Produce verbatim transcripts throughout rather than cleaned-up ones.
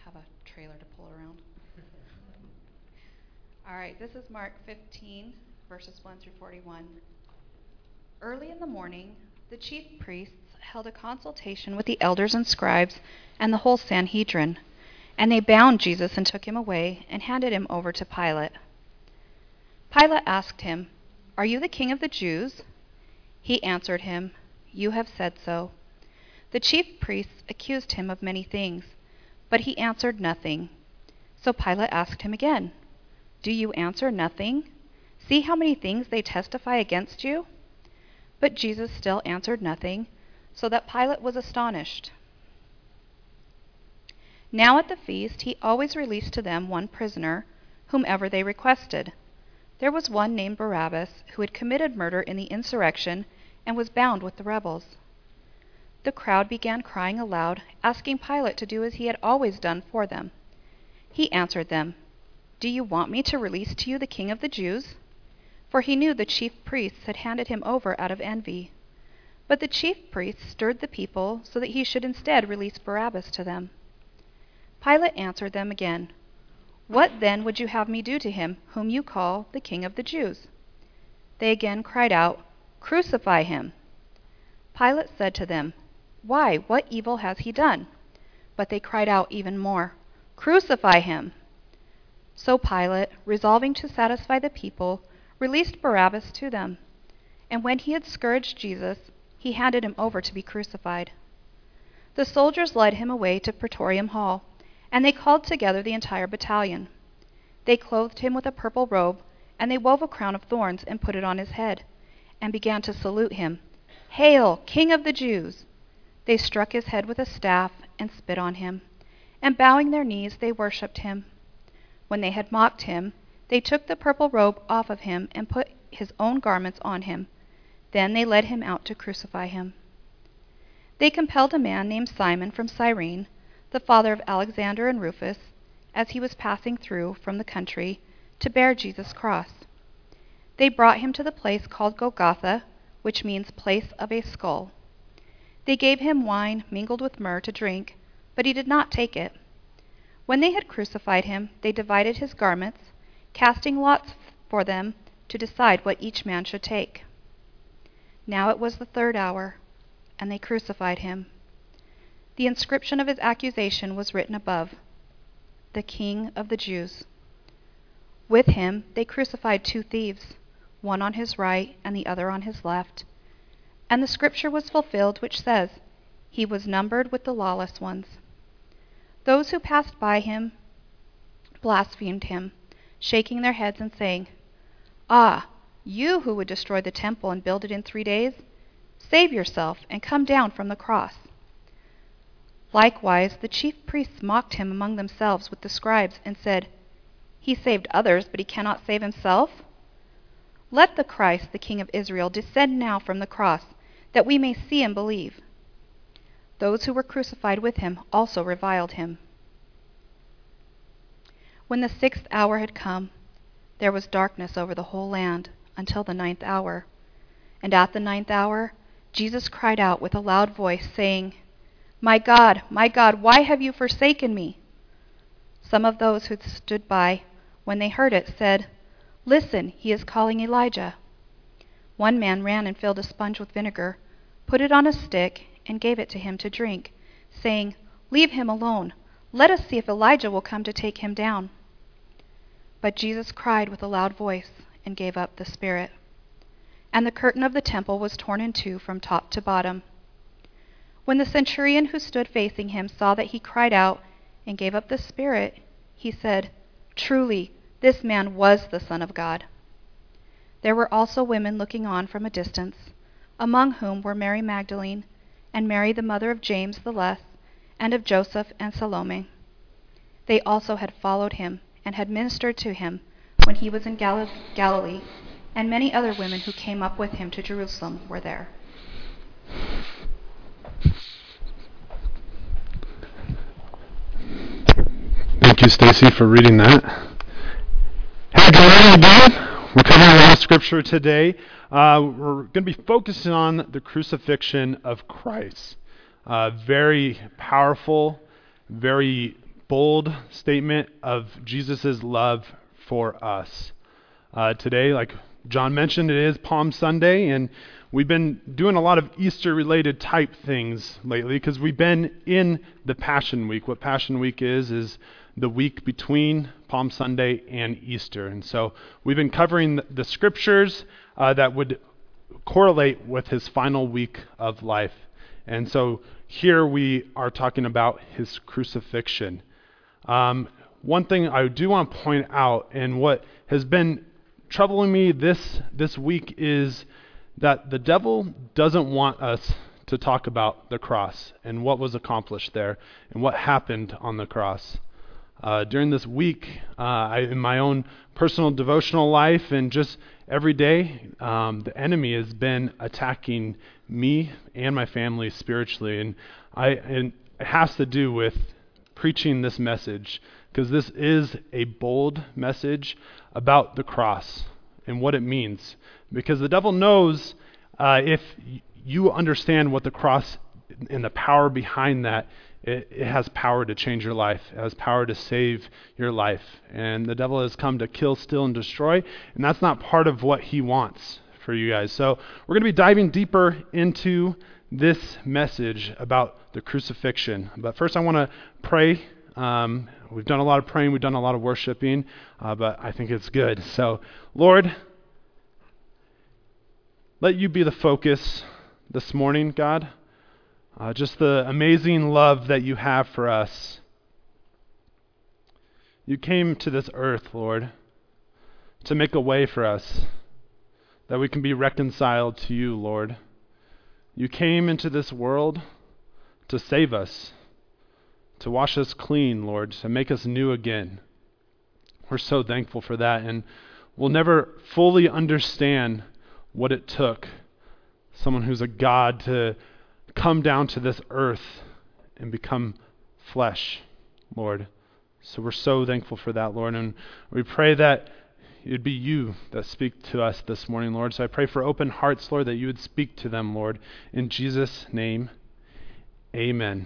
have a trailer to pull around. All right, this is Mark fifteen, verses one through forty-one. Early in the morning, the chief priests held a consultation with the elders and scribes and the whole Sanhedrin, and they bound Jesus and took him away and handed him over to Pilate. Pilate asked him, "Are you the king of the Jews?" He answered him, "You have said so." The chief priests accused him of many things, but he answered nothing. So Pilate asked him again, "Do you answer nothing? See how many things they testify against you?" But Jesus still answered nothing, so that Pilate was astonished. Now at the feast he always released to them one prisoner, whomever they requested. There was one named Barabbas, who had committed murder in the insurrection and was bound with the rebels. The crowd began crying aloud, asking Pilate to do as he had always done for them. He answered them, "Do you want me to release to you the king of the Jews?" For he knew the chief priests had handed him over out of envy. But the chief priests stirred the people so that he should instead release Barabbas to them. Pilate answered them again, "What then would you have me do to him whom you call the king of the Jews?" They again cried out, "Crucify him!" Pilate said to them, "Why, what evil has he done?" But they cried out even more, "Crucify him!" So Pilate, resolving to satisfy the people, released Barabbas to them. And when he had scourged Jesus, he handed him over to be crucified. The soldiers led him away to Praetorium Hall, and they called together the entire battalion. They clothed him with a purple robe, and they wove a crown of thorns and put it on his head, and began to salute him, "Hail, King of the Jews!" They struck his head with a staff and spit on him, and bowing their knees they worshipped him. When they had mocked him, they took the purple robe off of him and put his own garments on him. Then they led him out to crucify him. They compelled a man named Simon from Cyrene, the father of Alexander and Rufus, as he was passing through from the country, to bear Jesus' cross. They brought him to the place called Golgotha, which means place of a skull. They gave him wine mingled with myrrh to drink, but he did not take it. When they had crucified him, they divided his garments, casting lots for them to decide what each man should take. Now it was the third hour, and they crucified him. The inscription of his accusation was written above, "The King of the Jews." With him they crucified two thieves, one on his right and the other on his left. And the scripture was fulfilled which says, "He was numbered with the lawless ones." Those who passed by him blasphemed him, shaking their heads and saying, "Ah, you who would destroy the temple and build it in three days, save yourself and come down from the cross." Likewise, the chief priests mocked him among themselves with the scribes and said, "He saved others, but he cannot save himself. Let the Christ, the King of Israel, descend now from the cross, that we may see and believe." Those who were crucified with him also reviled him. When the sixth hour had come, there was darkness over the whole land until the ninth hour. And at the ninth hour, Jesus cried out with a loud voice, saying, "My God, my God, why have you forsaken me?" Some of those who stood by, when they heard it, said, "Listen, he is calling Elijah." One man ran and filled a sponge with vinegar, put it on a stick, and gave it to him to drink, saying, "Leave him alone. Let us see if Elijah will come to take him down." But Jesus cried with a loud voice and gave up the spirit. And the curtain of the temple was torn in two from top to bottom. When the centurion who stood facing him saw that he cried out and gave up the spirit, he said, "Truly, this man was the Son of God." There were also women looking on from a distance, among whom were Mary Magdalene, and Mary the mother of James the Less, and of Joseph and Salome. They also had followed him, and had ministered to him when he was in Gal- Galilee, and many other women who came up with him to Jerusalem were there. Thank you, Stacy, for reading that. Hey, good morning again. We're covering a lot of scripture today. Uh, we're going to be focusing on the crucifixion of Christ. Uh, very powerful, very bold statement of Jesus' love for us. Uh, today, like John mentioned, it is Palm Sunday, and we've been doing a lot of Easter-related type things lately because we've been in the Passion Week. What Passion Week is, is the week between Palm Sunday and Easter. And so we've been covering the, the scriptures uh, that would correlate with his final week of life. And so here we are talking about his crucifixion. Um, one thing I do want to point out, and what has been troubling me this this week, is that the devil doesn't want us to talk about the cross and what was accomplished there and what happened on the cross. Uh, during this week, uh, I, in my own personal devotional life and just every day, um, the enemy has been attacking me and my family spiritually, and I and it has to do with preaching this message, because this is a bold message about the cross and what it means. Because the devil knows uh, if y- you understand what the cross and the power behind that, it, it has power to change your life. It has power to save your life. And the devil has come to kill, steal, and destroy, and that's not part of what he wants for you guys. So we're going to be diving deeper into this message about the crucifixion. But first I want to pray. Um, we've done a lot of praying, we've done a lot of worshiping, uh, but I think it's good. So, Lord, let you be the focus this morning, God. Uh, just the amazing love that you have for us. You came to this earth, Lord, to make a way for us, that we can be reconciled to you, Lord. You came into this world to save us, to wash us clean, Lord, to make us new again. We're so thankful for that, and we'll never fully understand what it took, someone who's a God, to come down to this earth and become flesh, Lord. So we're so thankful for that, Lord, and we pray that it'd be you that speak to us this morning, Lord. So I pray for open hearts, Lord, that you would speak to them, Lord. In Jesus' name, amen.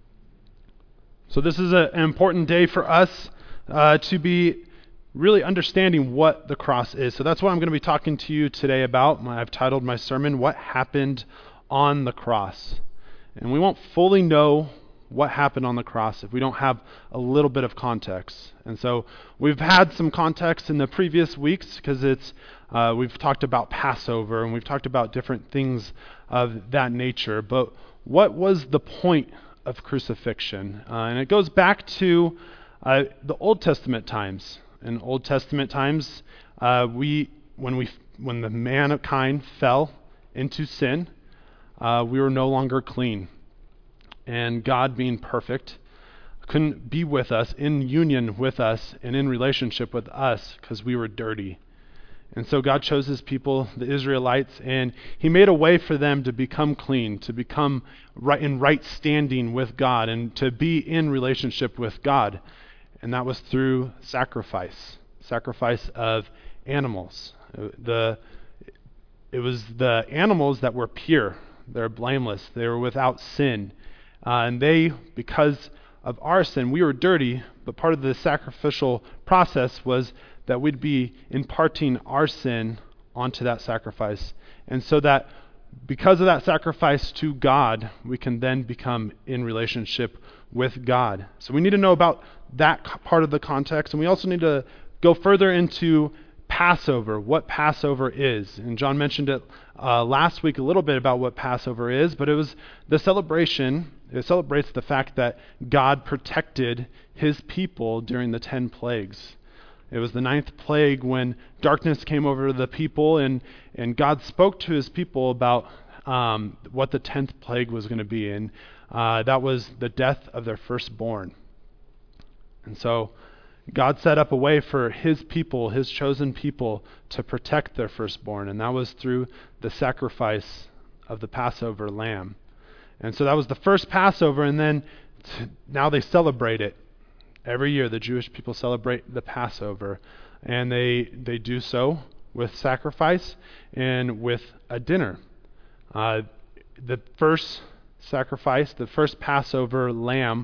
So this is a, an important day for us uh, to be really understanding what the cross is. So that's what I'm going to be talking to you today about. I've titled my sermon, What Happened on the Cross. And we won't fully know what happened on the cross if we don't have a little bit of context. And so we've had some context in the previous weeks because it's uh, we've talked about Passover and we've talked about different things of that nature. But what was the point of crucifixion? Uh, and it goes back to uh, the Old Testament times. In Old Testament times, uh, we when we when the mankind fell into sin, uh, we were no longer clean. And God, being perfect, couldn't be with us, in union with us, and in relationship with us, because we were dirty. And so God chose his people, the Israelites, and he made a way for them to become clean, to become right in right standing with God, and to be in relationship with God. And that was through sacrifice, sacrifice of animals. The it was the animals that were pure, they're blameless, they were without sin. Uh, and they, because of our sin, we were dirty, but part of the sacrificial process was that we'd be imparting our sin onto that sacrifice. And so that because of that sacrifice to God, we can then become in relationship with God. So we need to know about that part of the context, and we also need to go further into Passover, what Passover is. And John mentioned it uh, last week a little bit about what Passover is, but it was the celebration. It celebrates the fact that God protected his people during the ten plagues. It was the ninth plague when darkness came over the people, and, and God spoke to his people about um, what the tenth plague was going to be, and uh, that was the death of their firstborn. And so God set up a way for his people, his chosen people, to protect their firstborn, and that was through the sacrifice of the Passover lamb. And so that was the first Passover, and then t- now they celebrate it. Every year the Jewish people celebrate the Passover, and they they do so with sacrifice and with a dinner. Uh, the first sacrifice, the first Passover lamb,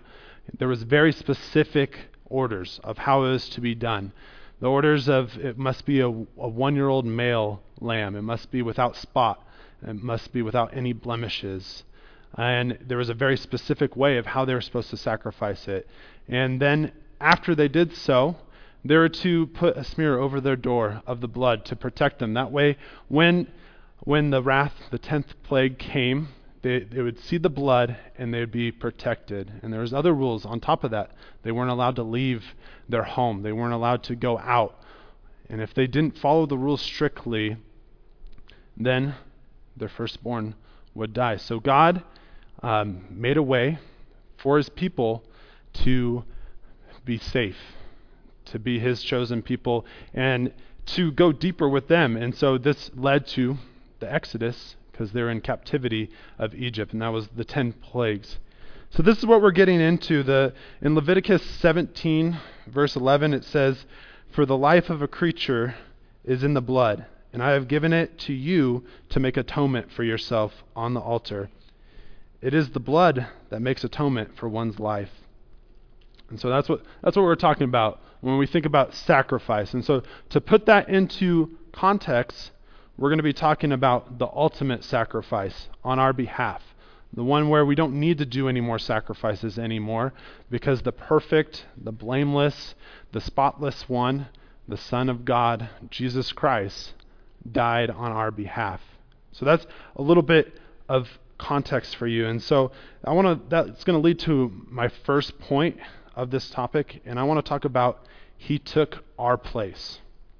There was very specific orders of how it was to be done. The orders of it must be a, a one-year-old male lamb. It must be without spot. It must be without any blemishes. And there was a very specific way of how they were supposed to sacrifice it. And then after they did so, they were to put a smear over their door of the blood to protect them. That way, when when the wrath, the tenth plague came, they, they would see the blood and they would be protected. And there was other rules on top of that. They weren't allowed to leave their home. They weren't allowed to go out. And if they didn't follow the rules strictly, then their firstborn would die. So God um, made a way for his people to be safe, to be his chosen people, and to go deeper with them. And so this led to the Exodus, because they're in captivity of Egypt, and that was the ten plagues. So this is what we're getting into. The in Leviticus seventeen, verse eleven, it says, "For the life of a creature is in the blood, and I have given it to you to make atonement for yourself on the altar. It is the blood that makes atonement for one's life." And so that's what that's what we're talking about when we think about sacrifice. And so to put that into context, we're going to be talking about the ultimate sacrifice on our behalf. The one where we don't need to do any more sacrifices anymore, because the perfect, the blameless, the spotless one, the Son of God, Jesus Christ, died on our behalf. So that's a little bit of context for you. And so I want to that's going to lead to my first point of this topic, and I want to talk about he took our place.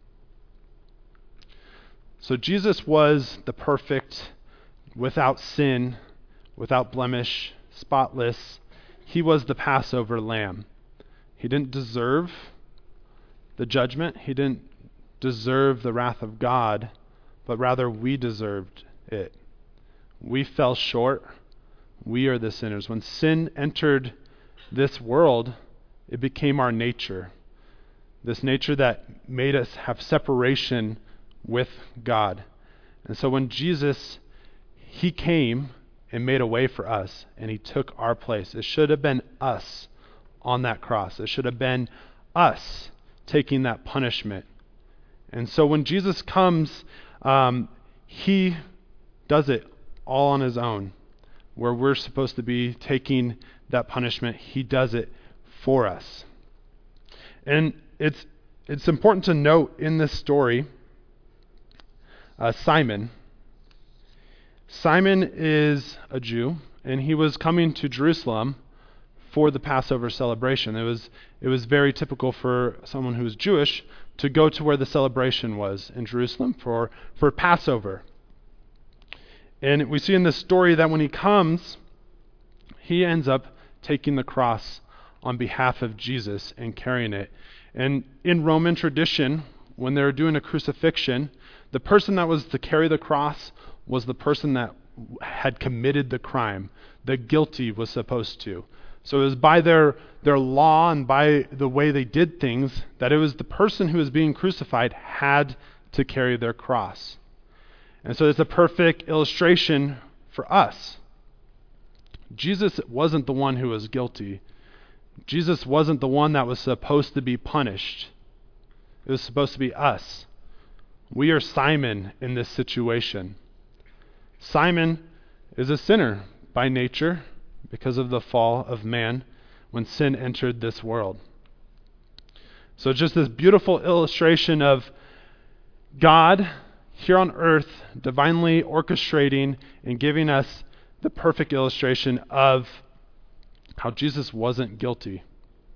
So Jesus was the perfect, without sin, without blemish, spotless. He was the Passover lamb. He didn't deserve the judgment. He didn't deserve the wrath of God, but rather we deserved it. We fell short. We are the sinners. When sin entered this world, it became our nature. This nature that made us have separation with God. And so when Jesus, he came and made a way for us, and he took our place. It should have been us on that cross. It should have been us taking that punishment. And so when Jesus comes, um, he does it all on his own. Where we're supposed to be taking that punishment, he does it for us. And it's it's important to note in this story, uh, Simon. Simon is a Jew, and he was coming to Jerusalem for the Passover celebration. It was it was very typical for someone who was Jewish to go to where the celebration was in Jerusalem for, for Passover. And we see in this story that when he comes, he ends up taking the cross on behalf of Jesus and carrying it. And in Roman tradition, when they were doing a crucifixion, the person that was to carry the cross was the person that had committed the crime. The guilty was supposed to. So it was by their, their law and by the way they did things that it was the person who was being crucified had to carry their cross. And so it's a perfect illustration for us. Jesus wasn't the one who was guilty. Jesus wasn't the one that was supposed to be punished. It was supposed to be us. We are Simon in this situation. Simon is a sinner by nature because of the fall of man when sin entered this world. So it's just this beautiful illustration of God here on earth divinely orchestrating and giving us the perfect illustration of how Jesus wasn't guilty.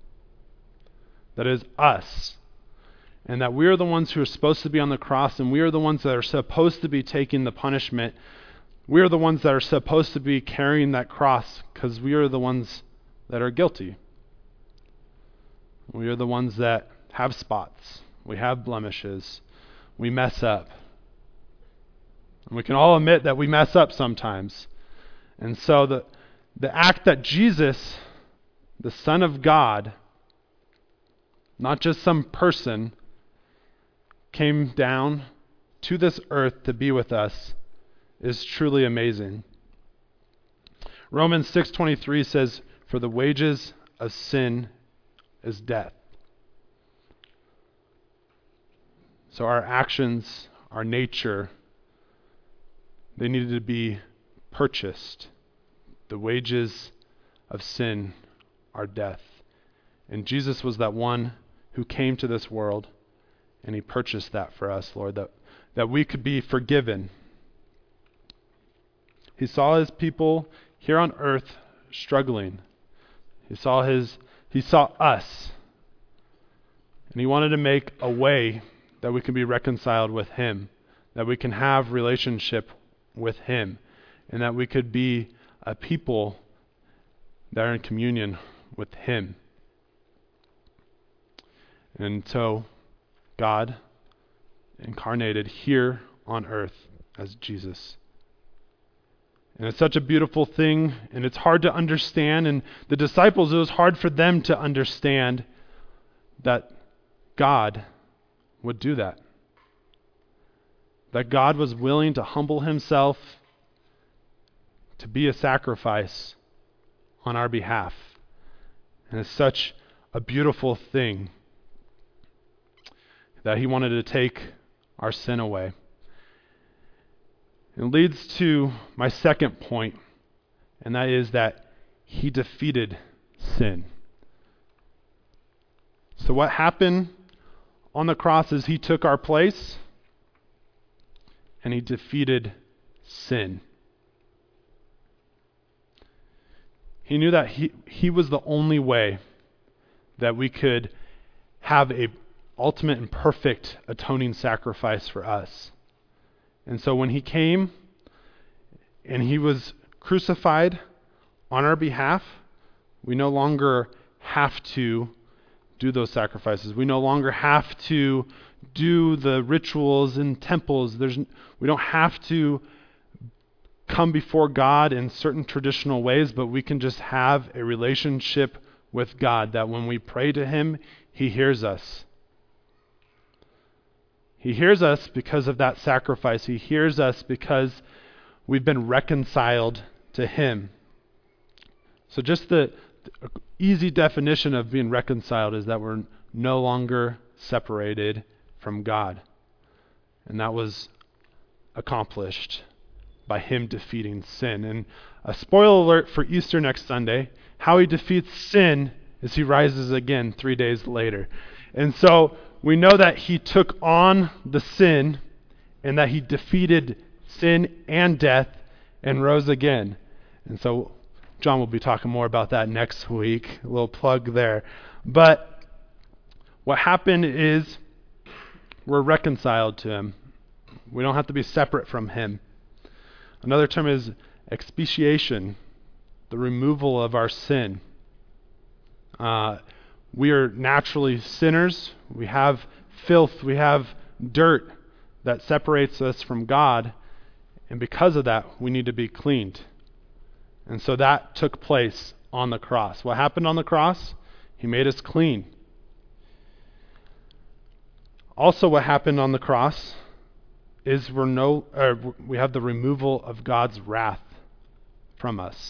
That is us. And that we are the ones who are supposed to be on the cross, and we are the ones that are supposed to be taking the punishment. We are the ones that are supposed to be carrying that cross because we are the ones that are guilty. We are the ones that have spots. We have blemishes. We mess up. And we can all admit that we mess up sometimes. And so the the act that Jesus, the Son of God, not just some person, came down to this earth to be with us is truly amazing. Romans six twenty-three says, "For the wages of sin is death. So our actions, our nature, they needed to be purchased. The wages of sin are death. And Jesus was that one who came to this world, and he purchased that for us, Lord, that, that we could be forgiven. He saw his people here on earth struggling. He saw his he saw us. And he wanted to make a way that we can be reconciled with him, that we can have relationship with him, and that we could be a people that are in communion with him. And so God incarnated here on earth as Jesus. And it's such a beautiful thing, and it's hard to understand. And the disciples, it was hard for them to understand that God would do that. That God was willing to humble himself to be a sacrifice on our behalf. And it's such a beautiful thing that he wanted to take our sin away. It leads to my second point, and that is that he defeated sin. So what happened on the cross is he took our place and he defeated sin. He knew that he, he was the only way that we could have a ultimate and perfect atoning sacrifice for us. And so when he came and he was crucified on our behalf, we no longer have to do those sacrifices. We no longer have to do the rituals in temples. There's, we don't have to come before God in certain traditional ways, but we can just have a relationship with God, that when we pray to him, he hears us. He hears us because of that sacrifice. He hears us because we've been reconciled to him. So just the, the easy definition of being reconciled is that we're no longer separated from God. And that was accomplished by him defeating sin. And a spoiler alert for Easter next Sunday, how he defeats sin is he rises again three days later. And so we know that he took on the sin and that he defeated sin and death and rose again. And so John will be talking more about that next week. A little plug there. But what happened is we're reconciled to him. We don't have to be separate from him. Another term is expiation, the removal of our sin. Uh, we are naturally sinners. We have filth. We have dirt that separates us from God. And because of that, we need to be cleaned. And so that took place on the cross. What happened on the cross? He made us clean. Also, what happened on the cross is we're no, uh, we have the removal of God's wrath from us.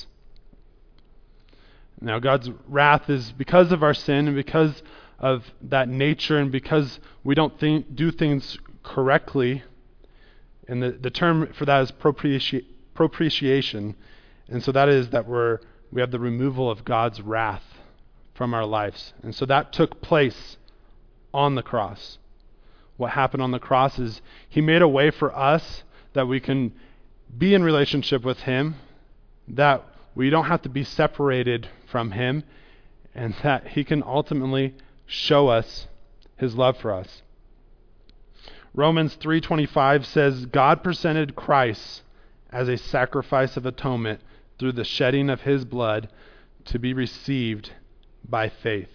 Now, God's wrath is because of our sin and because of that nature and because we don't think, do things correctly. And the, the term for that is propiti- propitiation. And so that is that we're we have the removal of God's wrath from our lives. And so that took place on the cross. What happened on the cross is he made a way for us that we can be in relationship with him, that we don't have to be separated from him, and that he can ultimately show us his love for us. Romans three twenty-five says, God presented Christ as a sacrifice of atonement through the shedding of his blood to be received by faith.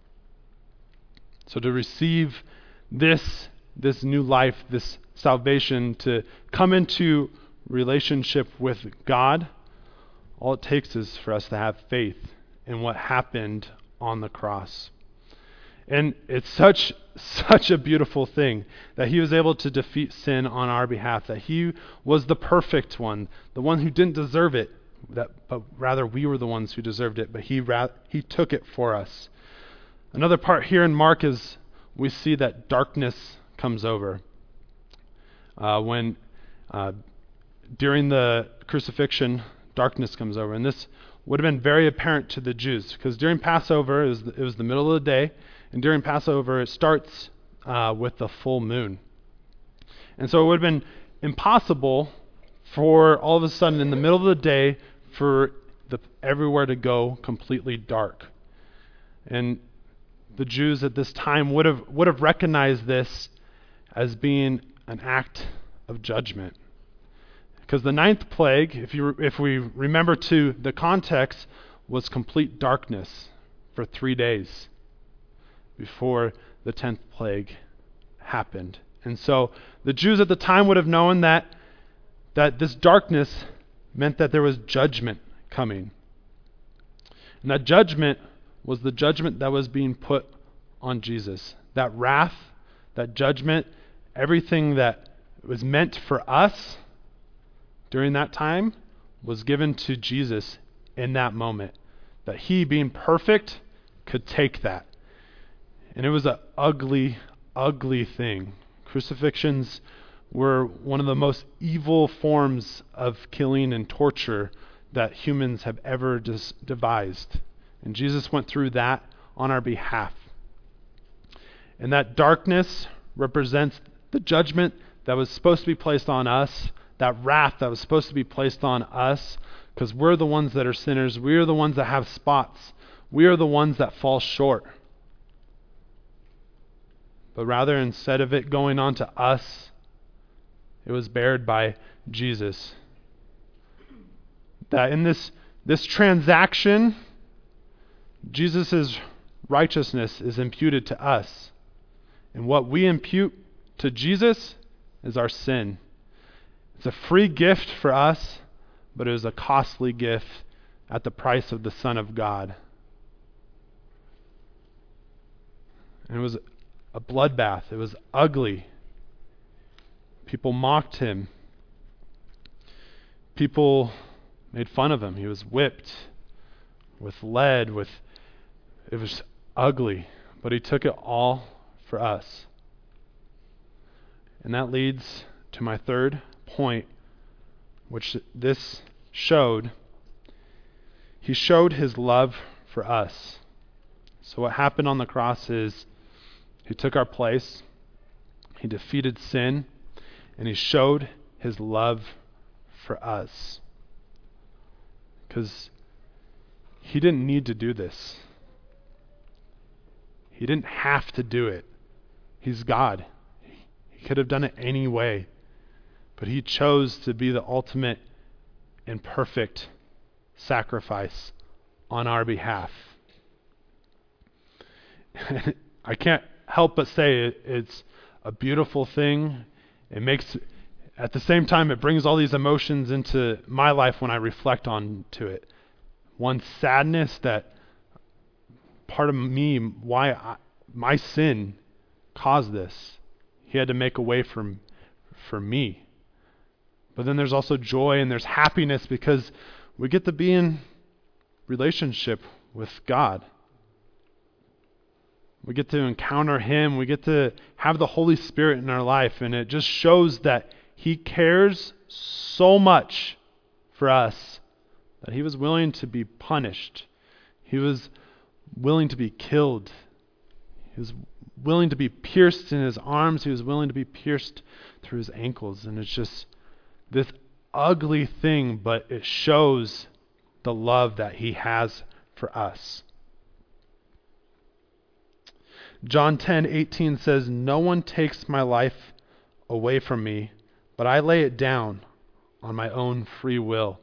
So to receive this this new life, this salvation, to come into relationship with God, all it takes is for us to have faith in what happened on the cross. And it's such such a beautiful thing that he was able to defeat sin on our behalf, that he was the perfect one, the one who didn't deserve it. that, but rather we were the ones who deserved it, but he ra- he took it for us. Another part here in Mark is we see that darkness comes over. Uh, when uh, during the crucifixion, darkness comes over. And this would have been very apparent to the Jews, because during Passover, it was the, it was the middle of the day, and during Passover, it starts uh, with the full moon. And so it would have been impossible for all of a sudden in the middle of the day for the, everywhere to go completely dark. And the Jews at this time would have would have recognized this as being an act of judgment. Because the ninth plague, if you if we remember to the context, was complete darkness for three days before the tenth plague happened. And so the Jews at the time would have known that that this darkness meant that there was judgment coming. And that judgment was the judgment that was being put on Jesus. That wrath, that judgment, everything that was meant for us during that time was given to Jesus in that moment. That he, being perfect, could take that. And it was an ugly, ugly thing. Crucifixions were one of the most evil forms of killing and torture that humans have ever dis- devised. And Jesus went through that on our behalf. And that darkness represents the judgment that was supposed to be placed on us, that wrath that was supposed to be placed on us, because we're the ones that are sinners. We are the ones that have spots. We are the ones that fall short. But rather, instead of it going on to us, it was bared by Jesus. That in this, this transaction, Jesus' righteousness is imputed to us. And what we impute to Jesus is our sin. It's a free gift for us, but it was a costly gift at the price of the Son of God. And it was a bloodbath. It was ugly. People mocked him. People made fun of him. He was whipped with lead, with it was ugly, but he took it all for us. And that leads to my third point, which this showed. He showed his love for us. So what happened on the cross is he took our place, he defeated sin, and he showed his love for us. Because he didn't need to do this. He didn't have to do it. He's God. He could have done it any way. But he chose to be the ultimate and perfect sacrifice on our behalf. I can't help but say it, it's a beautiful thing. It makes, at the same time, it brings all these emotions into my life when I reflect on to it. One, sadness that part of me, why I, my sin caused this. He had to make a way for, for me. But then there's also joy and there's happiness because we get to be in relationship with God. We get to encounter him. We get to have the Holy Spirit in our life. And it just shows that he cares so much for us that he was willing to be punished. He was willing to be killed. He was willing to be pierced in his arms. He was willing to be pierced through his ankles. And it's just this ugly thing, but it shows the love that he has for us. John ten eighteen says, "No one takes my life away from me, but I lay it down on my own free will."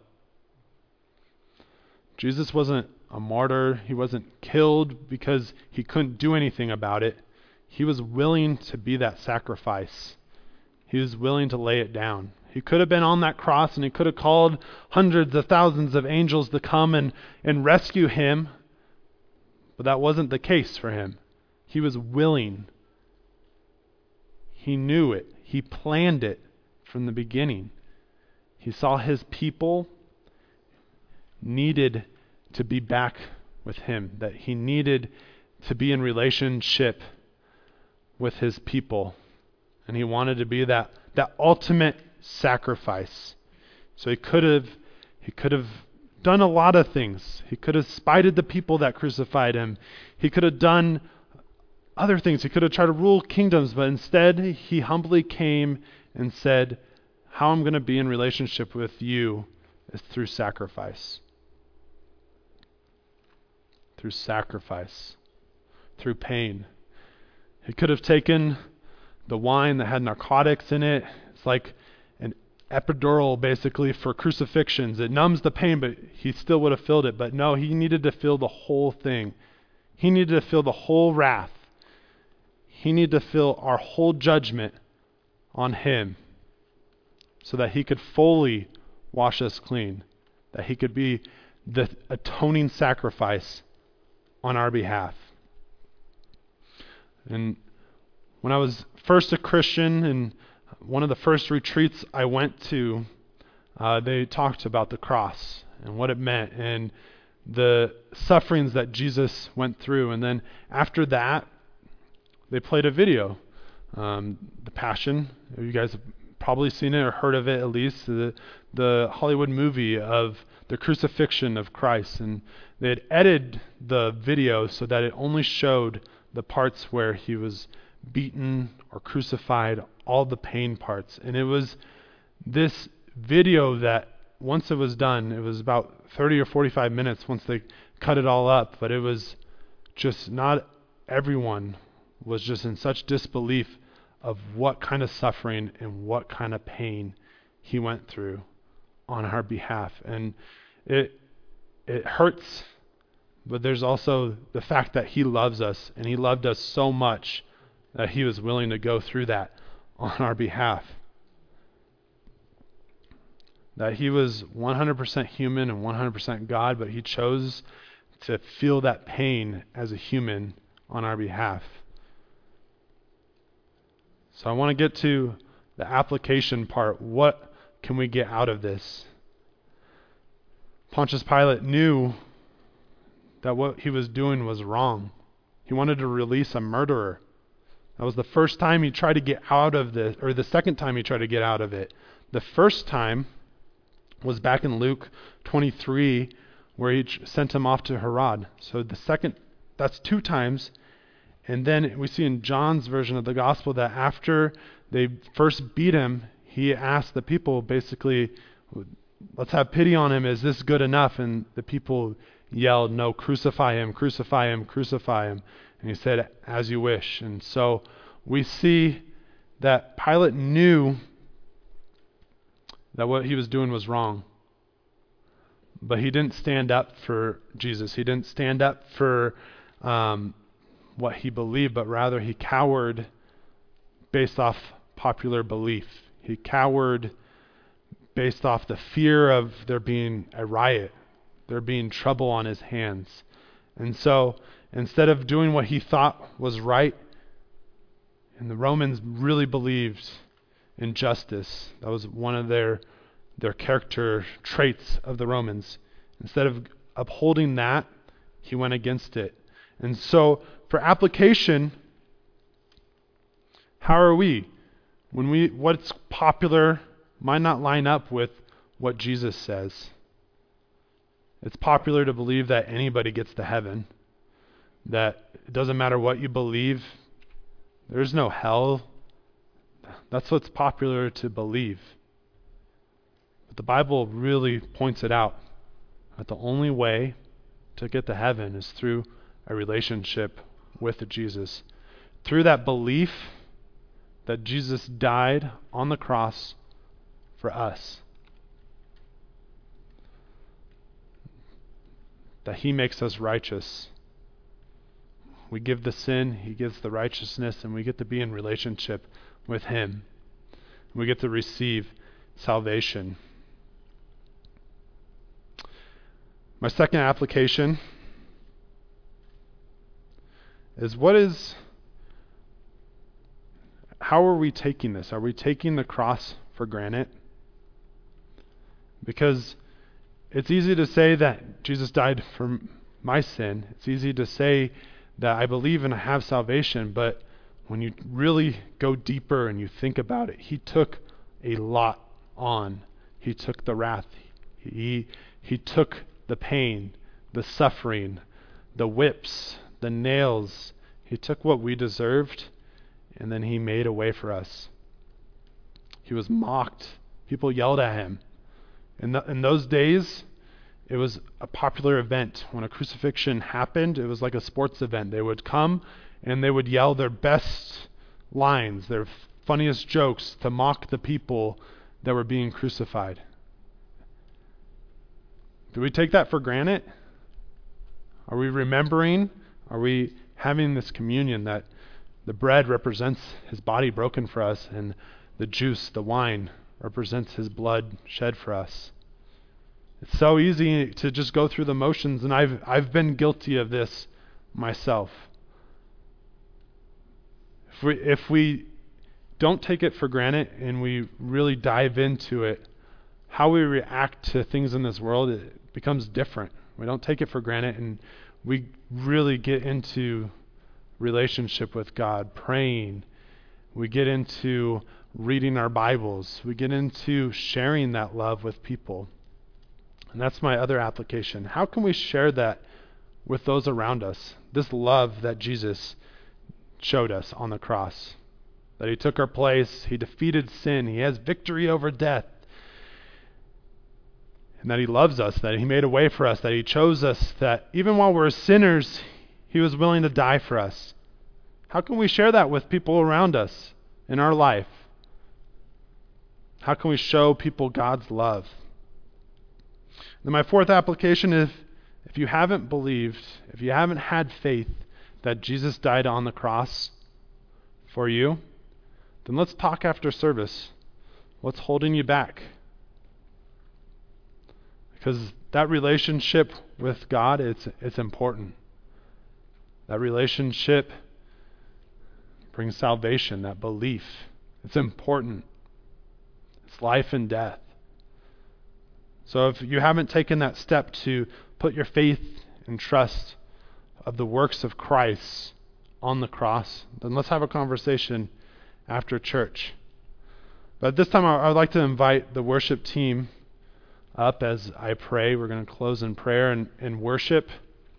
Jesus wasn't a martyr. He wasn't killed because he couldn't do anything about it. He was willing to be that sacrifice. He was willing to lay it down. He could have been on that cross and he could have called hundreds of thousands of angels to come and, and rescue him, but that wasn't the case for him. He was willing. He knew it. He planned it from the beginning. He saw his people needed to be back with him, that he needed to be in relationship with his people. And he wanted to be that, that ultimate sacrifice. So he could have he could have done a lot of things. He could have spited the people that crucified him. He could have done other things. He could have tried to rule kingdoms, but instead he humbly came and said, how I'm going to be in relationship with you is through sacrifice. Through sacrifice. Through pain. He could have taken the wine that had narcotics in it. It's like an epidural basically for crucifixions. It numbs the pain, but he still would have filled it. But no, he needed to feel the whole thing. He needed to feel the whole wrath. He needed to feel our whole judgment on him so that he could fully wash us clean, that he could be the atoning sacrifice on our behalf. And when I was first a Christian, and one of the first retreats I went to, uh, they talked about the cross and what it meant and the sufferings that Jesus went through. And then after that, they played a video, um, The Passion. You guys have probably seen it or heard of it at least, the, the Hollywood movie of the crucifixion of Christ. And they had edited the video so that it only showed the parts where he was beaten or crucified, all the pain parts. And it was this video that once it was done, it was about thirty or forty-five minutes once they cut it all up, but it was just not everyone was just in such disbelief of what kind of suffering and what kind of pain he went through on our behalf. And it it hurts, but there's also the fact that he loves us, and he loved us so much that he was willing to go through that on our behalf. That he was one hundred percent human and one hundred percent God, but he chose to feel that pain as a human on our behalf. So I want to get to the application part. What can we get out of this? Pontius Pilate knew that what he was doing was wrong. He wanted to release a murderer. That was the first time he tried to get out of this, or the second time he tried to get out of it. The first time was back in Luke twenty-three, where he sent him off to Herod. So the second, that's two times. And then we see in John's version of the gospel that after they first beat him, he asked the people basically, let's have pity on him. Is this good enough? And the people yelled, no, crucify him, crucify him, crucify him. And he said, as you wish. And so we see that Pilate knew that what he was doing was wrong. But he didn't stand up for Jesus. He didn't stand up for um, what he believed, but rather he cowered based off popular belief. He cowered based off the fear of there being a riot, there being trouble on his hands. And so instead of doing what he thought was right, and the Romans really believed in justice. That was one of their their character traits of the Romans. Instead of upholding that, he went against it. And so for application, how are we? When we what's popular might not line up with what Jesus says. It's popular to believe that anybody gets to heaven, that it doesn't matter what you believe, there's no hell. That's what's popular to believe. But the Bible really points it out, that the only way to get to heaven is through a relationship with Jesus. Through that belief that Jesus died on the cross for us. That he makes us righteous. We give the sin, he gives the righteousness, and we get to be in relationship with him. We get to receive salvation. My second application is what is, how are we taking this? Are we taking the cross for granted? Because it's easy to say that Jesus died for my sin. It's easy to say that I believe and I have salvation, but when you really go deeper and you think about it, he took a lot on. He took the wrath. He he took the pain, the suffering, the whips, the nails. He took what we deserved, and then he made a way for us. He was mocked. People yelled at him. In, the, in those days, it was a popular event. When a crucifixion happened, it was like a sports event. They would come and they would yell their best lines, their funniest jokes to mock the people that were being crucified. Do we take that for granted? Are we remembering? Are we having this communion that the bread represents his body broken for us and the juice, the wine, represents his blood shed for us? It's so easy to just go through the motions, and I've I've been guilty of this myself. If we if we don't take it for granted and we really dive into it, how we react to things in this world, it becomes different. We don't take it for granted, and we really get into relationship with God, praying. We get into reading our Bibles. We get into sharing that love with people. And that's my other application. How can we share that with those around us? This love that Jesus showed us on the cross. That he took our place. He defeated sin. He has victory over death. And that he loves us. That he made a way for us. That he chose us. That even while we're sinners, he was willing to die for us. How can we share that with people around us in our life? How can we show people God's love? Then my fourth application is, if you haven't believed, if you haven't had faith that Jesus died on the cross for you, then let's talk after service. What's holding you back? Because that relationship with God, it's it's important. That relationship brings salvation, that belief. It's important. It's life and death. So if you haven't taken that step to put your faith and trust of the works of Christ on the cross, then let's have a conversation after church. But at this time, I would like to invite the worship team up as I pray. We're going to close in prayer and, and worship.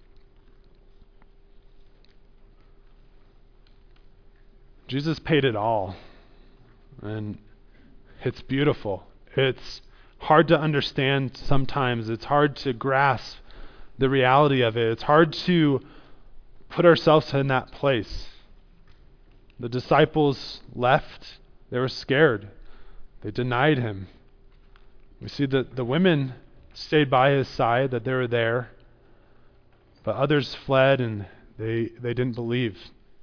Jesus paid it all. And it's beautiful. It's hard to understand sometimes. It's hard to grasp the reality of it. It's hard to put ourselves in that place. The disciples left. They were scared. They denied him. We see that the women stayed by his side, that they were there. But others fled and they, they didn't believe.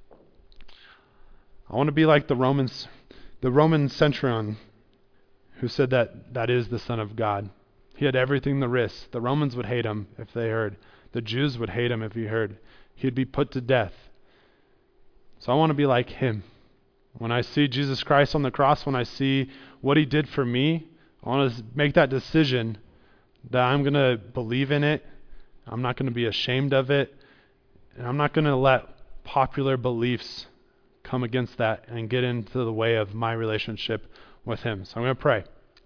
I want to be like the Romans, the Roman centurion who said that that is the Son of God. He had everything to risk. The Romans would hate him if they heard. The Jews would hate him if he heard. He'd be put to death. So I want to be like him. When I see Jesus Christ on the cross, when I see what he did for me, I want to make that decision that I'm going to believe in it. I'm not going to be ashamed of it. And I'm not going to let popular beliefs come against that and get into the way of my relationship with him. So I'm going to pray.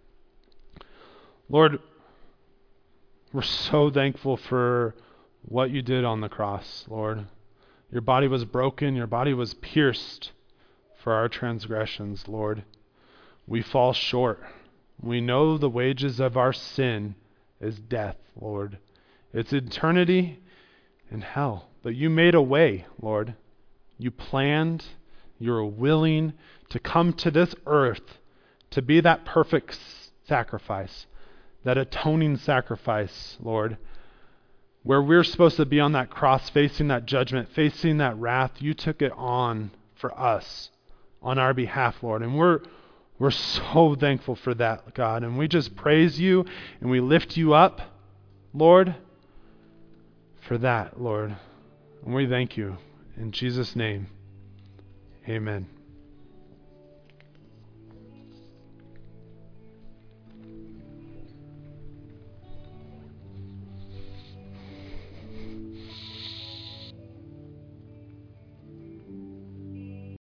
Lord, we're so thankful for what you did on the cross, Lord. Your body was broken. Your body was pierced for our transgressions, Lord. We fall short. We know the wages of our sin is death, Lord. It's eternity in hell. But you made a way, Lord. You planned. You were willing to come to this earth to be that perfect sacrifice, that atoning sacrifice, Lord, where we're supposed to be on that cross, facing that judgment, facing that wrath. You took it on for us, on our behalf, Lord. And we're we're so thankful for that, God. And we just praise you and we lift you up, Lord, for that, Lord. And we thank you. In Jesus' name, amen.